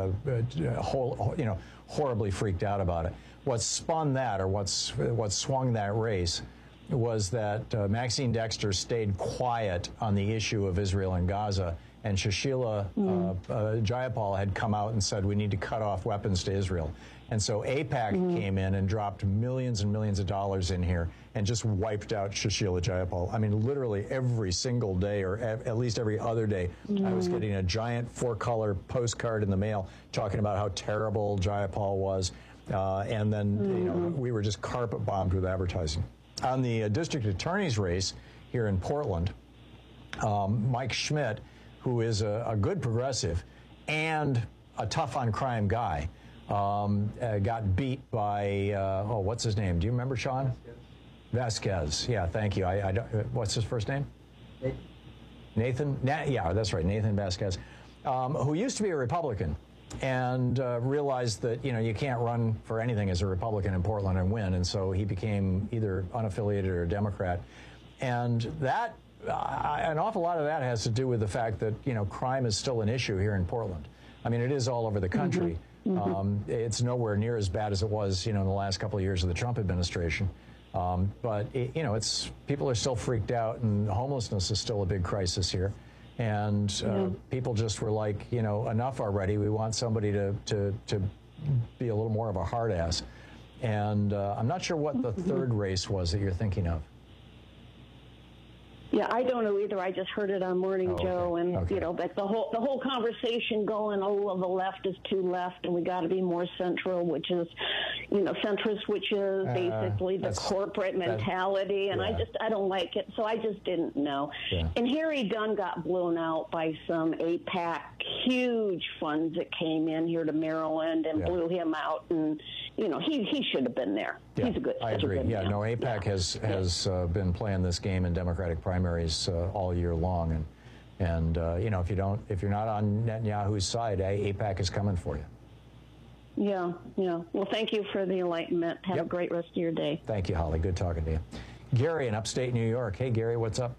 horribly freaked out about it. What spun that, or what swung that race, was that Maxine Dexter stayed quiet on the issue of Israel and Gaza, and Sushila Jayapal had come out and said we need to cut off weapons to Israel. And so AIPAC came in and dropped millions and millions of dollars in here and just wiped out Sushila Jayapal. I mean, literally every single day, or at least every other day, I was getting a giant 4-color postcard in the mail talking about how terrible Jayapal was. And then, we were just carpet bombed with advertising. On the district attorney's race here in Portland, Mike Schmidt, who is a good progressive and a tough on crime guy, got beat by, what's his name? Do you remember, Sean? Vasquez. Yeah, thank you. I don't, what's his first name? Nathan? Yeah, that's right, Nathan Vasquez, who used to be a Republican and realized that, you can't run for anything as a Republican in Portland and win, and so he became either unaffiliated or a Democrat. And that, an awful lot of that has to do with the fact that, crime is still an issue here in Portland. I mean, it is all over the country. It's nowhere near as bad as it was, in the last couple of years of the Trump administration. But, it's people are still freaked out, and homelessness is still a big crisis here. And people just were like, enough already. We want somebody to be a little more of a hard ass. And I'm not sure what the third race was that you're thinking of. Yeah, I don't know either. I just heard it on Morning Joe, and but the whole conversation going, the left is too left, and we got to be more central, which is, centrist, which is basically the corporate mentality, and I don't like it, so I just didn't know. Yeah. And Harry Dunn got blown out by some AIPAC huge funds that came in here to Maryland and blew him out, and he should have been there. Yeah, he's a good. I agree. Yeah, no, AIPAC has been playing this game in Democratic primaries all year long, and if you're not on Netanyahu's side, AIPAC is coming for you. Yeah. Well, thank you for the enlightenment. Have a great rest of your day. Thank you, Holly. Good talking to you. Gary in upstate New York. Hey, Gary, what's up?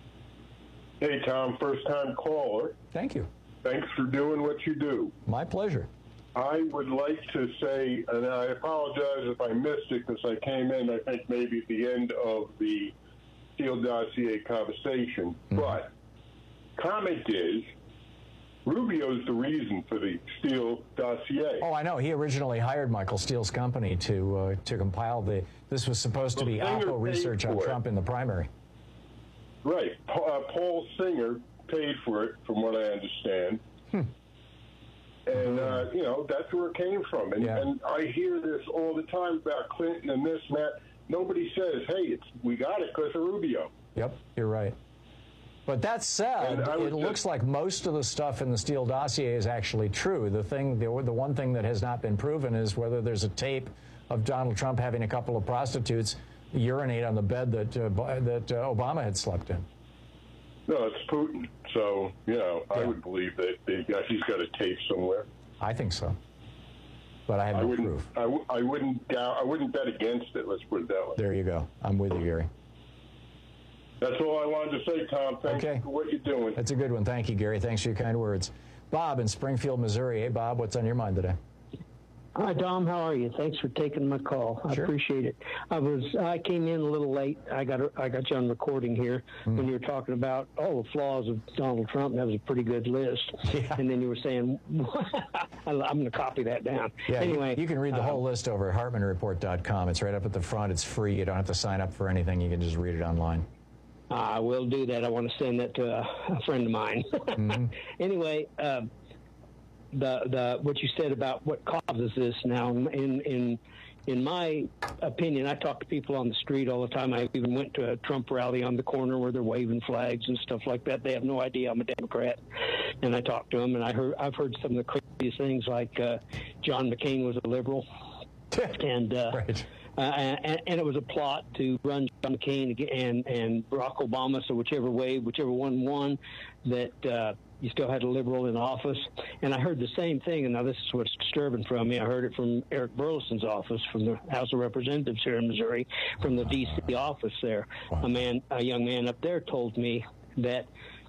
Hey, Tom, first-time caller. Thank you. Thanks for doing what you do. My pleasure. I would like to say, and I apologize if I missed it because I came in, I think, maybe at the end of the Steele dossier conversation, but comment is, Rubio's the reason for the Steele dossier. Oh, I know. He originally hired Michael Steele's company to compile this was supposed to be Oppo research on Trump in the primary. Right. Paul Singer paid for it, from what I understand. And, that's where it came from. And I hear this all the time about Clinton and this and that. Nobody says, hey, we got it because of Rubio. Yep, you're right. But that said, it looks like most of the stuff in the Steele dossier is actually true. The one thing that has not been proven is whether there's a tape of Donald Trump having a couple of prostitutes urinate on the bed that Obama had slept in. No, it's Putin. So, I would believe that he's got a tape somewhere. I think so. But I have no proof. I wouldn't bet against it, let's put it that way. There you go. I'm with you, Gary. That's all I wanted to say, Tom. Thank you for what you're doing. That's a good one. Thank you, Gary. Thanks for your kind words. Bob in Springfield, Missouri. Hey, Bob, what's on your mind today? Hi, Tom. How are you? Thanks for taking my call. I appreciate it. I came in a little late. I got you on recording here when you were talking about all the flaws of Donald Trump. That was a pretty good list. Yeah. And then you were saying, I'm going to copy that down. Yeah, anyway, you can read the whole list over at HartmanReport.com. It's right up at the front. It's free. You don't have to sign up for anything. You can just read it online. I will do that. I want to send that to a friend of mine. Anyway, the what you said about what causes this now, in my opinion, I talk to people on the street all the time. I even went to a Trump rally on the corner where they're waving flags and stuff like that. They have no idea I'm a Democrat, and I talked to them, and I've heard some of the craziest things, like John McCain was a liberal, and and it was a plot to run John McCain and Barack Obama. So whichever one won, that you still had a liberal in office. And I heard the same thing, and now this is what's disturbing from me. I heard it from Eric Burleson's office, from the House of Representatives here in Missouri, from the D.C. office there. A young man up there told me that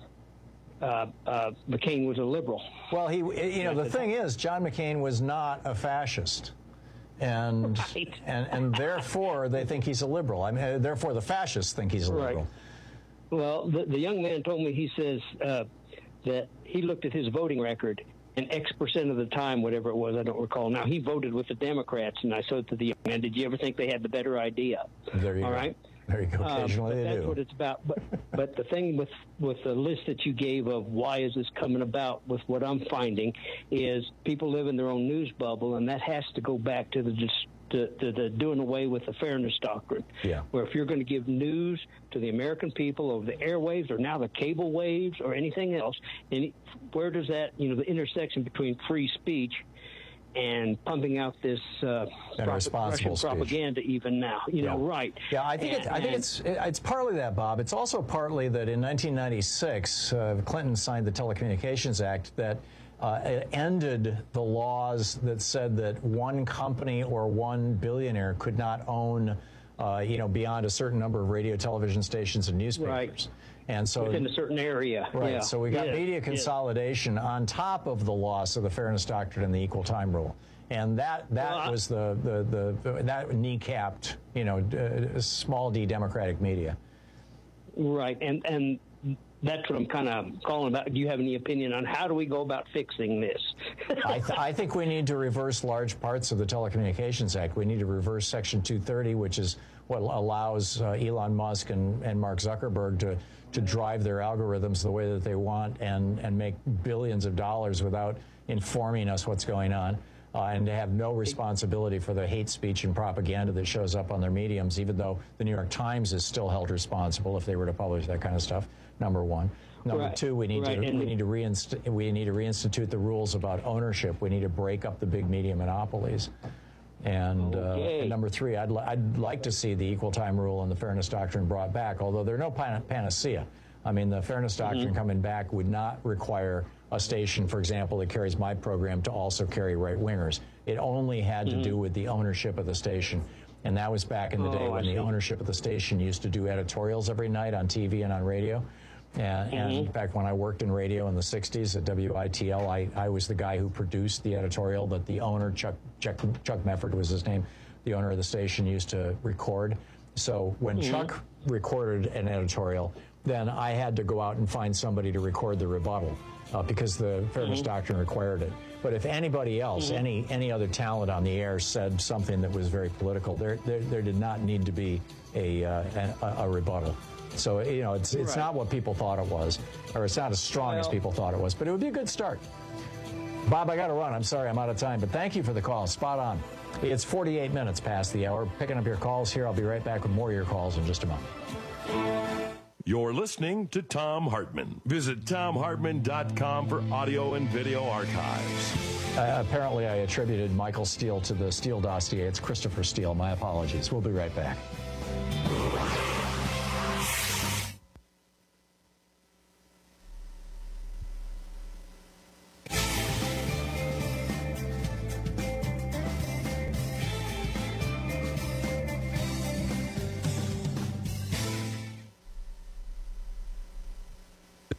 McCain was a liberal. Well, the thing is, John McCain was not a fascist. And therefore they think he's a liberal. I mean, therefore the fascists think he's a liberal. Well, the young man told me, he says that he looked at his voting record, and X% of the time, whatever it was, I don't recall now, he voted with the Democrats. And I said to the young man, did you ever think they had the better idea? There you go. All right. There you go. Occasionally they do. That's what it's about. But the thing with the list that you gave of why is this coming about, with what I'm finding, is people live in their own news bubble, and that has to go back to the doing away with the fairness doctrine. Yeah. Where if you're going to give news to the American people over the airwaves or now the cable waves or anything else, and where does that, the intersection between free speech and pumping out this Russian propaganda even now, right? Yeah, I think it's partly that, Bob. It's also partly that in 1996, Clinton signed the Telecommunications Act that ended the laws that said that one company or one billionaire could not own, beyond a certain number of radio, television stations, and newspapers. Right. And so within a certain area. Right. Yeah. So we got media consolidation on top of the loss of the fairness doctrine and the equal time rule. And that was that kneecapped, small d Democratic media. Right. And that's what I'm kind of calling about. Do you have any opinion on how do we go about fixing this? I think we need to reverse large parts of the Telecommunications Act. We need to reverse Section 230, which is what allows Elon Musk and Mark Zuckerberg to drive their algorithms the way that they want and make billions of dollars without informing us what's going on, and to have no responsibility for the hate speech and propaganda that shows up on their mediums, even though the New York Times is still held responsible if they were to publish that kind of stuff. Number one. Number two, we need to reinstitute the rules about ownership. We need to break up the big media monopolies. And number three, I'd like to see the equal time rule and the fairness doctrine brought back, although they're no panacea. I mean, the fairness doctrine coming back would not require a station, for example, that carries my program to also carry right-wingers. It only had to do with the ownership of the station. And that was back in the day when the ownership of the station used to do editorials every night on TV and on radio. And back when I worked in radio in the 60s at WITL, I was the guy who produced the editorial that the owner, Chuck Mefford was his name, the owner of the station, used to record. So when Chuck recorded an editorial, then I had to go out and find somebody to record the rebuttal because the fairness doctrine required it. But if anybody else, any other talent on the air said something that was very political, there did not need to be a rebuttal. So, it's not what people thought it was, or it's not as strong as people thought it was, but it would be a good start. Bob, I got to run. I'm sorry I'm out of time, but thank you for the call. Spot on. It's 48 minutes past the hour. Picking up your calls here. I'll be right back with more of your calls in just a moment. You're listening to Thom Hartmann. Visit ThomHartmann.com for audio and video archives. Apparently, I attributed Michael Steele to the Steele dossier. It's Christopher Steele. My apologies. We'll be right back.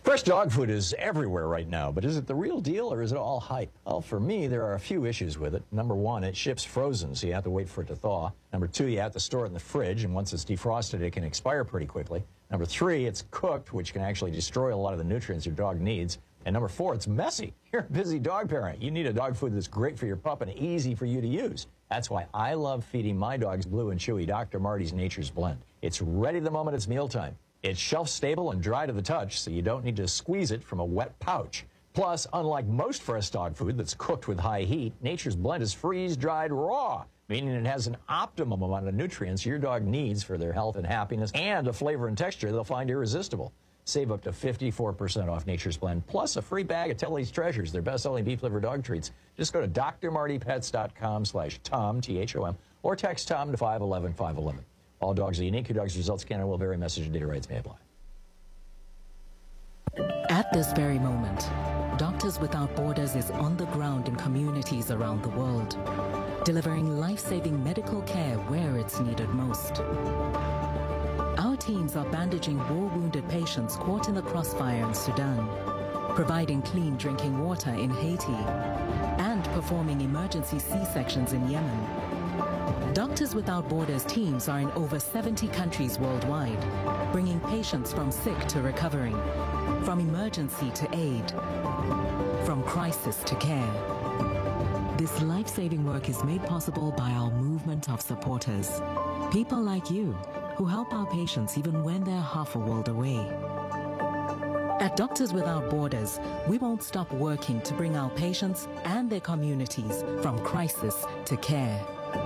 Fresh dog food is everywhere right now, but is it the real deal or is it all hype? Well, for me, there are a few issues with it. Number one, it ships frozen, so you have to wait for it to thaw. Number two, you have to store it in the fridge, and once it's defrosted, it can expire pretty quickly. Number three, it's cooked, which can actually destroy a lot of the nutrients your dog needs. And number four, it's messy. You're a busy dog parent. You need a dog food that's great for your pup and easy for you to use. That's why I love feeding my dogs Blue and Chewy Dr. Marty's Nature's Blend. It's ready the moment it's mealtime. It's shelf-stable and dry to the touch, so you don't need to squeeze it from a wet pouch. Plus, unlike most fresh dog food that's cooked with high heat, Nature's Blend is freeze-dried raw, meaning it has an optimum amount of nutrients your dog needs for their health and happiness, and a flavor and texture they'll find irresistible. Save up to 54% off Nature's Blend, plus a free bag of Telly's Treasures, their best-selling beef-liver dog treats. Just go to drmartypets.com/Tom, T-H-O-M, or text Tom to 511-511. All dogs are unique. Your dog's results can and will vary. Message and data rights may apply. At this very moment, Doctors Without Borders is on the ground in communities around the world, delivering life-saving medical care where it's needed most. Our teams are bandaging war-wounded patients caught in the crossfire in Sudan, providing clean drinking water in Haiti, and performing emergency C-sections in Yemen. Doctors Without Borders teams are in over 70 countries worldwide, bringing patients from sick to recovering, from emergency to aid, from crisis to care. This life-saving work is made possible by our movement of supporters, people like you who help our patients even when they're half a world away. At Doctors Without Borders, we won't stop working to bring our patients and their communities from crisis to care.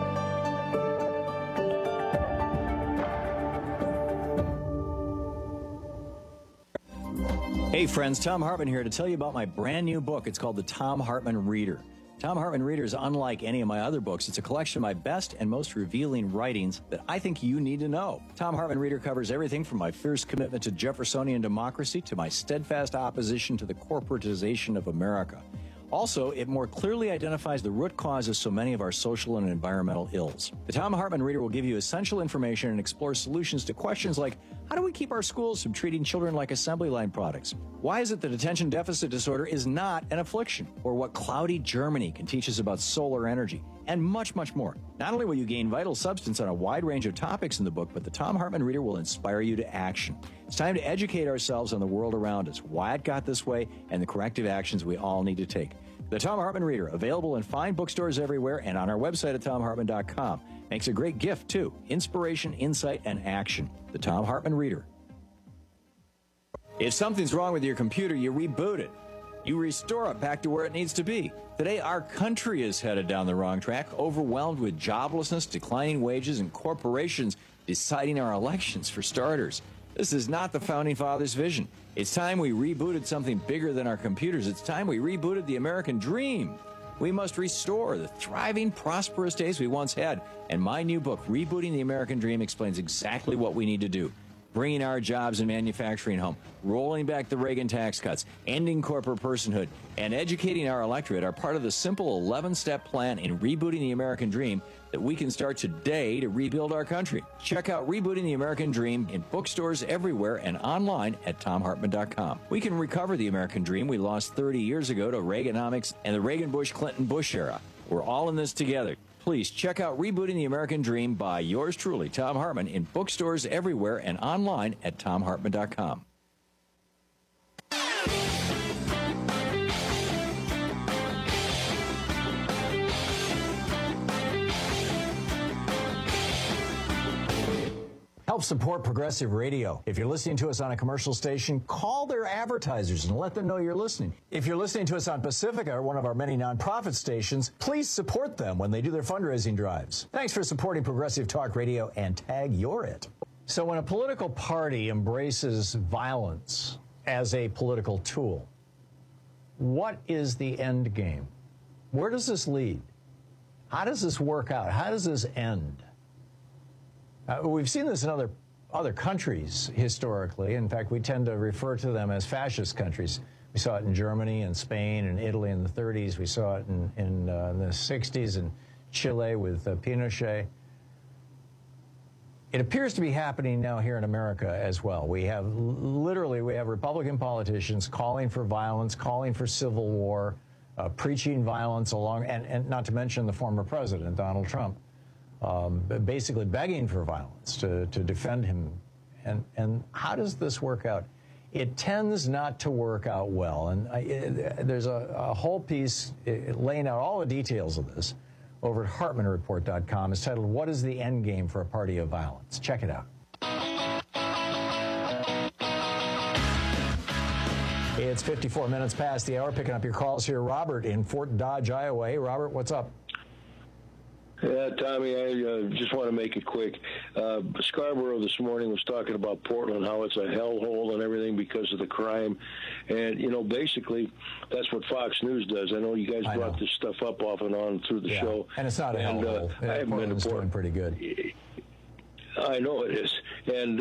Hey friends, Tom Hartman here to tell you about my brand new book. It's called The Tom Hartman Reader. Tom Hartman Reader is unlike any of my other books. It's a collection of my best and most revealing writings that I think you need to know. Tom Hartman Reader covers everything from my fierce commitment to Jeffersonian democracy to my steadfast opposition to the corporatization of America. Also, it more clearly identifies the root cause of so many of our social and environmental ills. The Tom Hartman Reader will give you essential information and explore solutions to questions like, how do we keep our schools from treating children like assembly line products? Why is it that attention deficit disorder is not an affliction? Or what cloudy Germany can teach us about solar energy? And much, much more. Not only will you gain vital substance on a wide range of topics in the book, but the Tom Hartman Reader will inspire you to action. It's time to educate ourselves on the world around us, why it got this way, and the corrective actions we all need to take. The Tom Hartman Reader, available in fine bookstores everywhere and on our website at TomHartman.com. Makes a great gift, too. Inspiration, insight, and action. The Tom Hartman Reader. If something's wrong with your computer, you reboot it. You restore it back to where it needs to be. Today, our country is headed down the wrong track, overwhelmed with joblessness, declining wages, and corporations deciding our elections, for starters. This is not the Founding Fathers' vision. It's time we rebooted something bigger than our computers. It's time we rebooted the American dream. We must restore the thriving, prosperous days we once had. And my new book, Rebooting the American Dream, explains exactly what we need to do. Bringing our jobs and manufacturing home, rolling back the Reagan tax cuts, ending corporate personhood, and educating our electorate are part of the simple 11-step plan in Rebooting the American Dream that we can start today to rebuild our country. Check out Rebooting the American Dream in bookstores everywhere and online at TomHartman.com. We can recover the American dream we lost 30 years ago to Reaganomics and the Reagan-Bush-Clinton-Bush era. We're all in this together. Please check out Rebooting the American Dream by yours truly, Tom Hartman, in bookstores everywhere and online at TomHartman.com. Help support Progressive Radio. If you're listening to us on a commercial station, call their advertisers and let them know you're listening. If you're listening to us on Pacifica, one of our many nonprofit stations, please support them when they do their fundraising drives. Thanks for supporting Progressive Talk Radio, and tag you're it. So when a political party embraces violence as a political tool, what is the end game? Where does this lead? How does this work out? How does this end? We've seen this in other countries historically. In fact, we tend to refer to them as fascist countries. We saw it in Germany and Spain and Italy in the 30s. We saw it in the 60s in Chile with Pinochet. It appears to be happening now here in America as well. We have Republican politicians calling for violence, calling for civil war, preaching violence along, and not to mention the former president, Donald Trump, basically begging for violence to defend him. And how does this work out? It tends not to work out well. And there's a whole piece laying out all the details of this over at HartmanReport.com. It's titled, "What is the End Game for a Party of Violence?" Check it out. It's 54 minutes past the hour. Picking up your calls here. Robert in Fort Dodge, Iowa. Hey, Robert, what's up? Yeah, Tommy, I just want to make it quick. Scarborough this morning was talking about Portland, how it's a hellhole and everything because of the crime. And, basically, that's what Fox News does. I know you guys brought this stuff up off and on through the show. And it's not a hellhole. I haven't been to Portland. Doing pretty good. I know it is. And,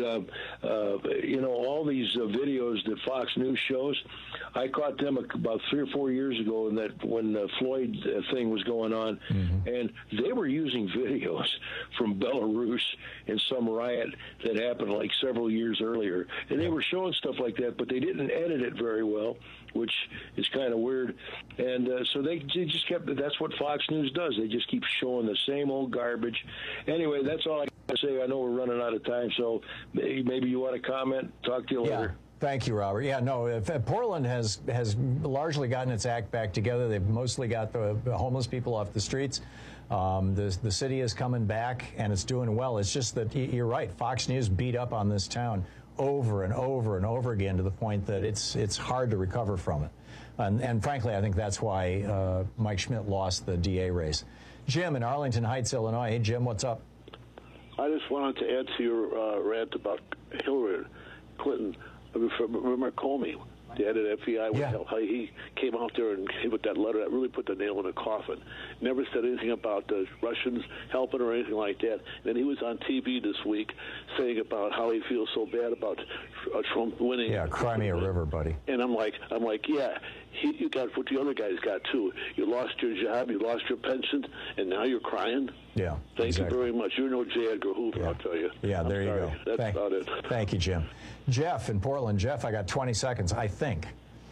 all these videos that Fox News shows, I caught them about 3 or 4 years ago when the Floyd thing was going on. Mm-hmm. And they were using videos from Belarus in some riot that happened like several years earlier. And they were showing stuff like that, but they didn't edit it very well, which is kind of weird. And so they just that's what Fox News does. They just keep showing the same old garbage. Anyway, that's all I got to say. I know we're running out of time, so maybe you want to comment. Talk to you later. Thank you, Robert. Yeah, no, Portland has largely gotten its act back together. They've mostly got the homeless people off the streets. The city is coming back, and it's doing well. It's just that you're right. Fox News beat up on this town over and over and over again to the point that it's hard to recover from it. And frankly, I think that's why Mike Schmidt lost the DA race. Jim in Arlington Heights, Illinois. Hey, Jim, what's up? I just wanted to add to your rant about Hillary Clinton. Remember Comey, the head of the FBI, how he came out there and with that letter that really put the nail in the coffin. Never said anything about the Russians helping or anything like that. And then he was on TV this week saying about how he feels so bad about Trump winning. Yeah, cry me a river, buddy. And I'm like, yeah, you got what the other guys got too. You lost your job, you lost your pension, and now you're crying. Yeah. Thank you very much. You're no J. Edgar Hoover, I'll tell you. Yeah, there you go. That's about it. Thank you, Jim. Jeff in Portland. Jeff, I got 20 seconds, I think.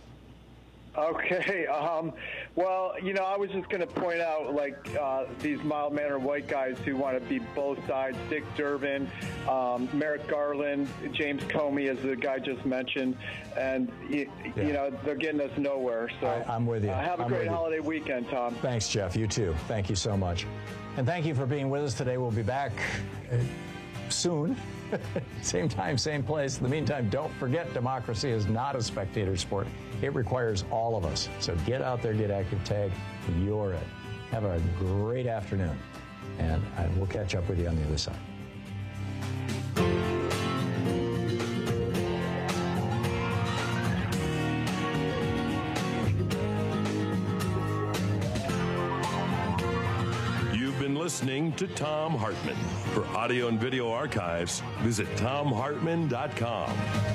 Okay. Well, I was just going to point out, these mild-mannered white guys who want to be both sides, Dick Durbin, Merrick Garland, James Comey, as the guy just mentioned, and, they're getting us nowhere. So I'm with you. Have a great holiday weekend, Tom. Thanks, Jeff. You too. Thank you so much. And thank you for being with us today. We'll be back soon. Same time, same place. In the meantime, don't forget, democracy is not a spectator sport. It requires all of us. So get out there, get active, tag. You're it. Have a great afternoon. And we'll catch up with you on the other side. Listening to Thom Hartmann. For audio and video archives, visit ThomHartmann.com.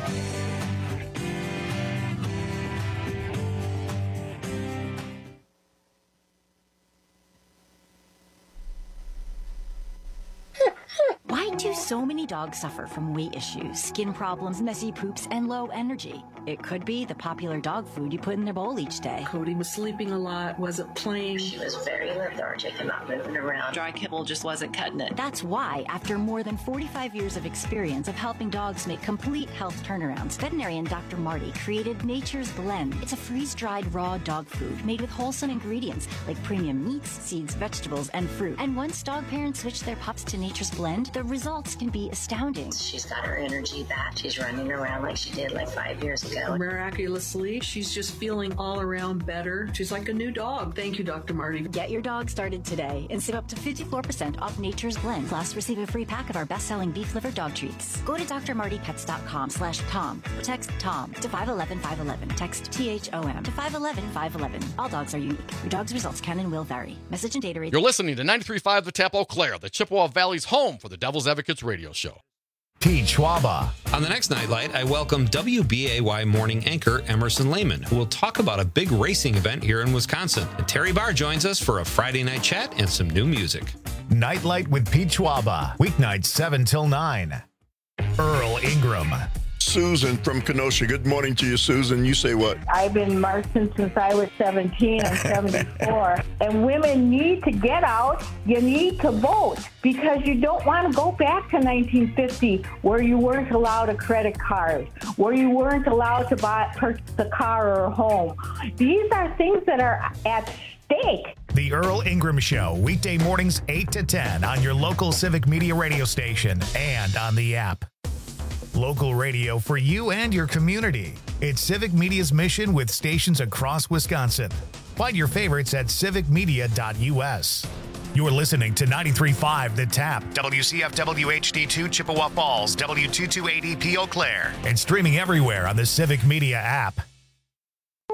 Why do so many dogs suffer from weight issues, skin problems, messy poops, and low energy? It could be the popular dog food you put in their bowl each day. Cody was sleeping a lot, wasn't playing. She was very lethargic and not moving around. Dry kibble just wasn't cutting it. That's why, after more than 45 years of experience of helping dogs make complete health turnarounds, veterinarian Dr. Marty created Nature's Blend. It's a freeze-dried raw dog food made with wholesome ingredients like premium meats, seeds, vegetables, and fruit. And once dog parents switch their pups to Nature's Blend, the results can be astounding. She's got her energy back. She's running around like she did 5 years ago. Miraculously, she's just feeling all around better. She's like a new dog. Thank you, Dr. Marty. Get your dog started today and save up to 54% off Nature's Blend. Plus, receive a free pack of our best-selling beef liver dog treats. Go to drmartypets.com/Tom. Text Tom to 511-511. Text THOM to 511-511. All dogs are unique. Your dog's results can and will vary. Message and data rate. You're listening to 93.5 The Tap Eau Claire, the Chippewa Valley's home for the Devil's Advocates radio show. Pete Schwaba. On the next Nightlight, I welcome WBAY morning anchor Emerson Lehman, who will talk about a big racing event here in Wisconsin. And Terry Barr joins us for a Friday night chat and some new music. Nightlight with Pete Schwaba. Weeknights 7 till 9. Earl Ingram. Susan from Kenosha. Good morning to you, Susan. You say what? I've been marching since I was 17. I'm 74. And women need to get out. You need to vote because you don't want to go back to 1950 where you weren't allowed a credit card, where you weren't allowed to purchase a car or a home. These are things that are at stake. The Earl Ingram Show, weekday mornings 8 to 10 on your local Civic Media radio station and on the app. Local radio for you and your community. It's Civic Media's mission with stations across Wisconsin. Find your favorites at civicmedia.us. You're listening to 93.5 The Tap, WCFW HD2 Chippewa Falls, W228EP Eau Claire, and streaming everywhere on the Civic Media app.